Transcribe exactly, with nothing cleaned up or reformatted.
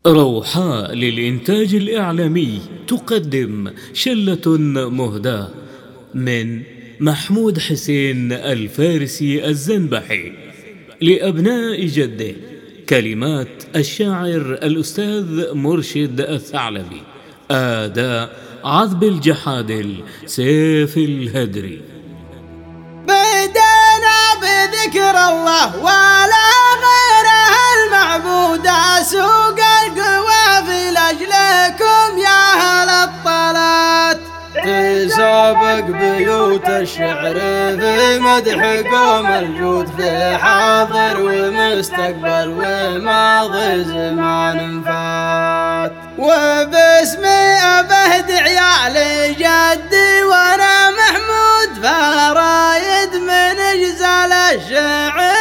روحاء للإنتاج الإعلامي تقدم شلة مهداة من محمود حسين الفارسي الزنبحي لأبناء جده. كلمات الشاعر الأستاذ مرشد الثعلبي، أداء عذب الجحادل سيف الهدري. بدينا بذكر الله ولا غيره المعبود، سوق القوافل لأجلكم يا أهل الطلات، تسابق بيوت الشعر في مدح قوم الجود، في حاضر ومستقبل وماضي زمان فات، وباسمي أبهد عيالي جدي وانا محمود، فرايد من اجزال الشعر